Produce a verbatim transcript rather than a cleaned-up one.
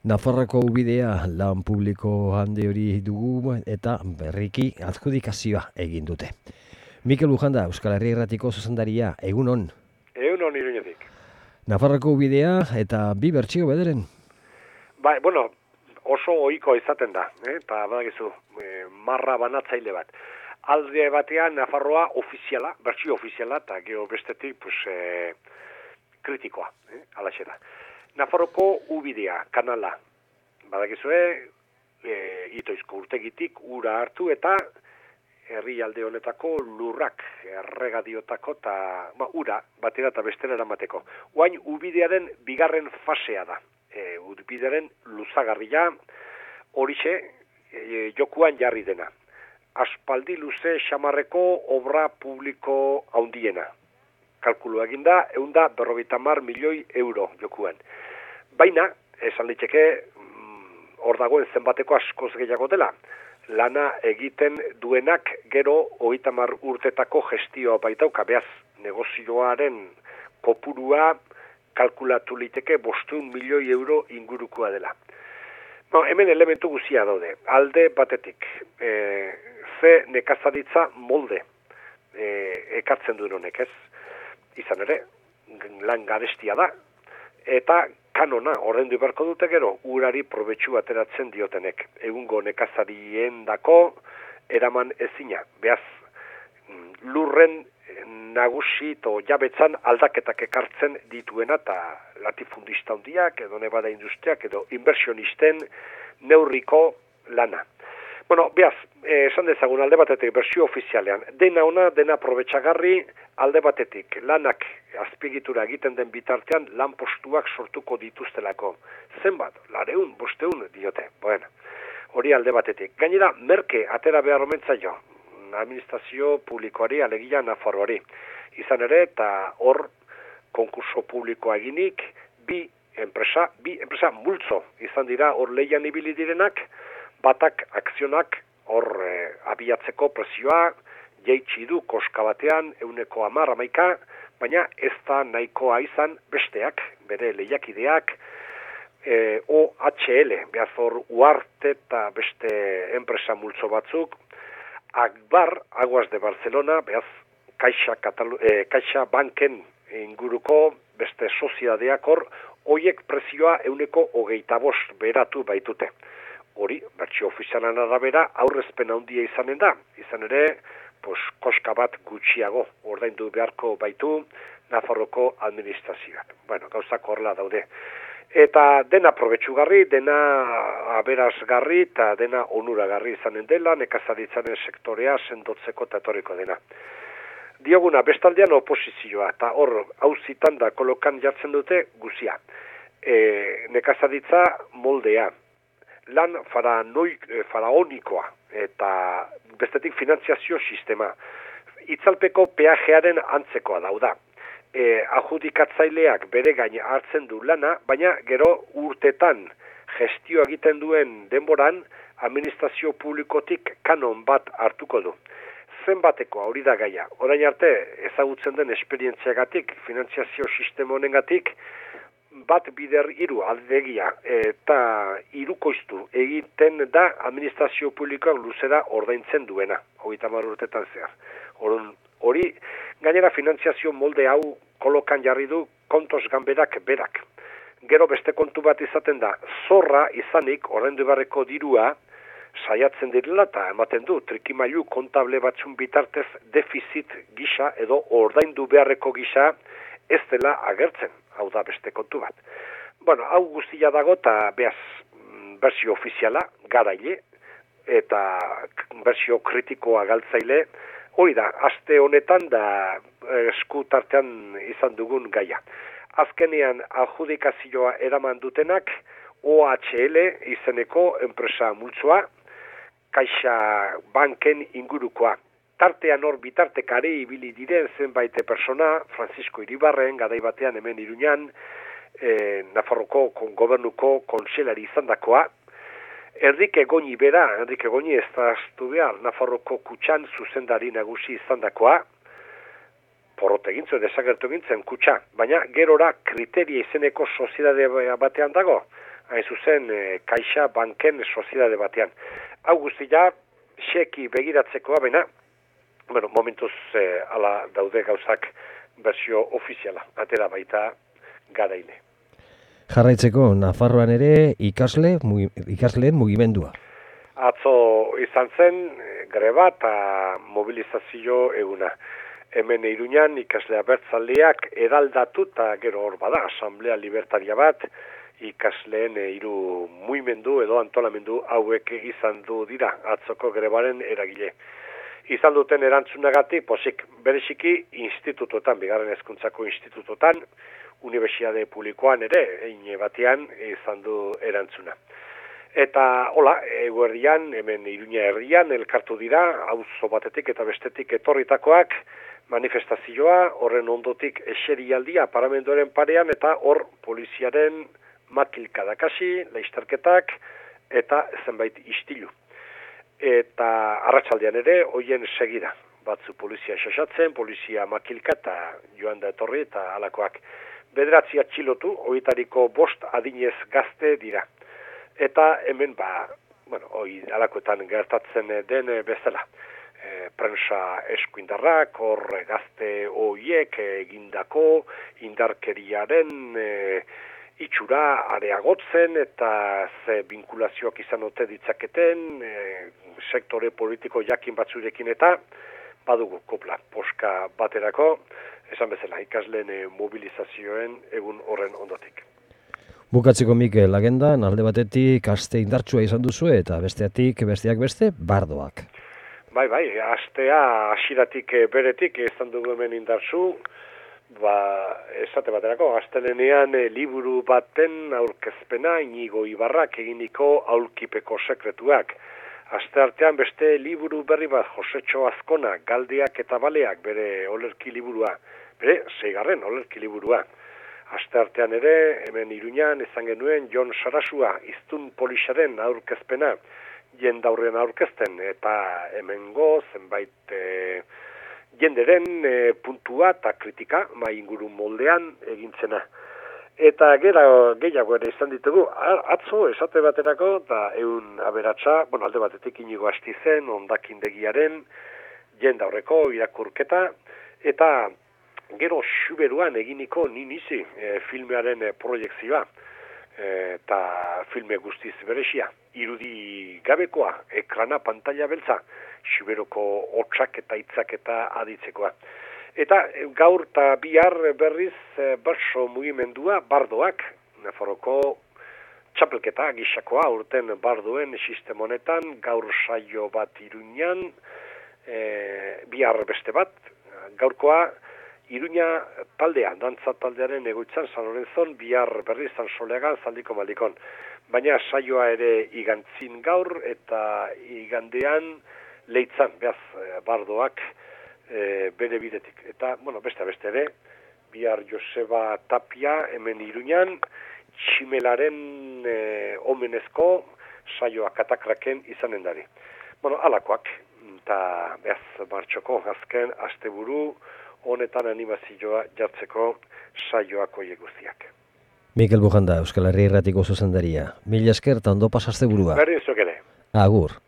Nafarroako ubidea lan publiko handi hori dugu eta berriki adjudikazioa egin dute. Mikel Lujanda, Euskal Herria Irratiko zuzendaria, egun on. Egun on Iruñetik. Nafarroako ubidea eta bi bertsio bederen. Bai, bueno, oso ohiko izaten da, eh? Eta badakizu, e, marra banatzaile bat. Alde batean Nafarroa ofiziala, bertsio ofiziala, eta gero bestetik, pues, e, kritikoa, eh? Alaxe da. Nafarroko ubidea, kanala, badakizue, e, itoizko urtegitik ura hartu eta herrialde honetako lurrak erregadiotako eta ba, ura batera eta bestera eramateko. Oain ubidearen bigarren fasea da. E, ubidearen luzagarria horixe e, jokuan jarri dena. Aspaldi luze xamarreko obra publiko handiena. Kalkulu eginda, eunda berrogeita hamar milioi euro jokuan. Baina, esan litzeke, hor dagoen zenbateko askoz gehiago dela. Lana egiten duenak gero hogeita hamar urtetako gestioa baitauka, beaz negozioaren kopurua kalkulatu liteke bostehun milioi euro ingurukoa dela. No, hemen elementu guzia daude. Alde batetik, e, ze nekazaritza molde e, ekartzen duen honek, ez? Izan ere, lan garestia da, eta kanona ordaindu beharko dute gero, urari probetxu ateratzen diotenek. Egungo nekazarien dako, eraman ezina. Beaz, lurren nagusi to jabetzan aldaketak ekartzen dituena, eta latifundista handiak, edo nebada industriak, edo inversionisten neurriko lana. Bueno, beaz, eh, esan dezagun alde batetik, bersio ofizialean, dena ona, dena probetxagarri, alde batetik, lanak azpiegitura egiten den bitartean, lan postuak sortuko dituztelako. Zenbat, lareun, bosteun diote. Bueno, hori alde batetik. Gainera, merke atera behar omentzaio, administrazio publikoari, alegia Nafarroari. Izan ere, eta hor, konkurso publikoa eginik, bi enpresa, bi enpresa multzo izan dira hor leian ibili direnak, batak akzionak hor e, abiatzeko presioa, jeitsi du koska batean, euneko hamar hamaika, baina ez da nahikoa izan besteak, bere lehiakideak, e, O H L, behaz hor Uarte eta beste enpresa multzo batzuk, Agbar, Aguas de Barcelona, behaz Caixa, Katalu, e, Caixa Banken inguruko beste soziedadeak hor, hoiek presioa euneko hogeita bost beratu baitute. Hori, bertsio ofizialan arabera, aurrezpen handia izanen da. Izan ere, pues, koska bat gutxiago, ordaindu beharko baitu Nafarroko administrazioak. Bueno, gauzak horrela daude. Eta dena probetxugarri, dena aberasgarri eta dena onuragarri izanen dela, nekazaritzaren sektorea sendotzeko eta etorriko dena. Dioguna, bestaldean oposizioa, eta hor, hauzitan da kolokan jartzen dute guzia. E, nekazaritza moldea, lan faranoi, faraonikoa eta bestetik finantziazio sistema. Itzalpeko peajearen antzekoa dauda. E, adjudikatzaileak bere gain hartzen du lana, baina gero urtetan gestio egiten duen denboran administrazio publikotik kanon bat hartuko du. Zenbatekoa hori da gaia. Orain arte ezagutzen den esperientziagatik, finantziazio sistema honengatik, bat bider hiru aldegia eta hirukoiztu egiten da administrazio publikoak luzera ordaintzen duena, hogeita hamar urtetan zehar. Orun, hori, gainera finantziazio molde hau kolokan jarri du kontos ganberak berak. Gero beste kontu bat izaten da, zorra izanik ordaindu beharreko dirua saiatzen direla eta ematen du, trikimailu kontable batzun bitartez defizit gisa edo ordaindu beharreko gisa ez dela agertzen. Hau da beste kontu bat. Bueno, hau guztia dago eta behaz bersio ofiziala, garaile, eta bersio kritikoa galtzaile, hori da, aste honetan da esku tartean izan dugun gaia. Azkenean adjudikazioa eraman dutenak O H L izeneko enpresa multzoa, Caixa Banken ingurukoa. Tartean hor bitartekare ibili diren zenbait persona, Francisco Iribarren, garai batean hemen Iruñan, e, Nafarroko kon, gobernuko kontselari izandakoa, Enrique Goñi bera, Enrique Goñi ez da astu behar, Nafarroko kutxan zuzendari nagusi izandakoa, porrot egin zuen, desagertu egin zen kutxa, baina gerora kriteria izeneko soziedade batean dago, hain zuzen, e, Kaixa banken soziedade batean. Hau guztia, xeki begiratzekoa bena, bueno, momentuz e, ala daude gauzak berzio ofiziala, atera baita garaile. Jarraitzeko, Nafarroan ere ikasle, mugi, ikasleen mugimendua. Atzo izan zen, greba eta mobilizazio eguna. Hemen Iruñan ikasle abertzaleak eraldatu eta gero hor bada, asamblea libertaria bat, ikasleen hiru mugimendu edo antolamendu hauek izan du dira atzoko grebaren eragile. Izan duten erantzunagatik, posik bereziki institutotan, bigarren hezkuntzako institutotan, unibertsitate publikoan ere, eine batean izan du erantzuna. Eta, hola, eguerdian, hemen Iruña herrian, elkartu dira, auzo batetik eta bestetik etorritakoak, manifestazioa, horren ondotik eserialdia paramendoren parean, eta hor poliziaren makilkadakasi, laizterketak, eta zenbait istilu. Eta arratsaldean ere, hoien segida, batzu polizia xaxatzen, polizia makilka eta joan da etorri eta alakoak. Bederatzi atxilotu, horitariko bost adinez gazte dira. Eta hemen, ba, bueno, hoi alakoetan gertatzen den bezala. E, prensa eskuindarrak, hor gazte hoiek egindako indarkeriaren e, itxura areagotzen eta ze binkulazioak izan ote ditzaketen, e, sektore politiko jakin batzurekin eta badugu kopla poska baterako, esan bezala ikasleen e, mobilizazioen egun horren ondotik. Bukatzeko Mikel, agendan alde batetik aste indartsua izan duzu eta besteatik besteak beste bardoak. Bai, bai, astea hasiratik beretik izan dugu hemen indartsu, ba, esate baterako, astelenean e, liburu baten aurkezpena Inigo Ibarrak eginiko aulkipeko sekretuak. Asteartean beste liburu berri bat Josetxo Azkona, Galdeak eta Baleak, bere olerki liburua, bere seigarren olerki liburua. Asteartean ere, hemen Iruñan izan genuen Jon Sarasua, Iztun Polixaren aurkezpena, jendaurren aurkezten, eta hemengo zenbait e, jenderen e, puntua eta kritika, mai inguru moldean egintzena. Eta gera gehiago ere izan ditugu, atzo esate baterako, eta eun aberatsa, bueno, alde batetik Inigo Astizen, ondakindegiaren, jendaurreko irakurketa, eta gero Xuberuan eginiko ninizi e, filmearen e, proiektzioa e, eta filme guztiz berezia. Irudi gabekoa, ekrana, pantalla beltza, Xuberuko hotsak eta hitzak eta aditzekoa. Eta e, gaur eta bihar berriz e, berso mugimendua bardoak, Nafarroko txapelketa gisakoa, urten bardoen sistem honetan, gaur saio bat Iruñan, e, bihar beste bat, gaurkoa Iruña taldea, dantza taldearen egoitzan San Lorenzon, bihar berriz San Soleagan, Zaldiko Maldikon. Baina saioa ere igantzin gaur eta igandean leitzan, behaz, bardoak e, bere bidetik. Eta, bueno, beste beste ere, bihar Joseba Tapia hemen Iruñan, tximelaren e, omenezko saioa katakraken izanen dari. Bueno, alakoak, eta behaz, martxoko, azken, asteburu, honetan animazioa jartzeko saioak oie guztiak. Mikel Bujanda, Euskal Herria Irratiko zuzendaria. Mila esker eta ondo pasazte burua. Berdin zuk ere. Agur.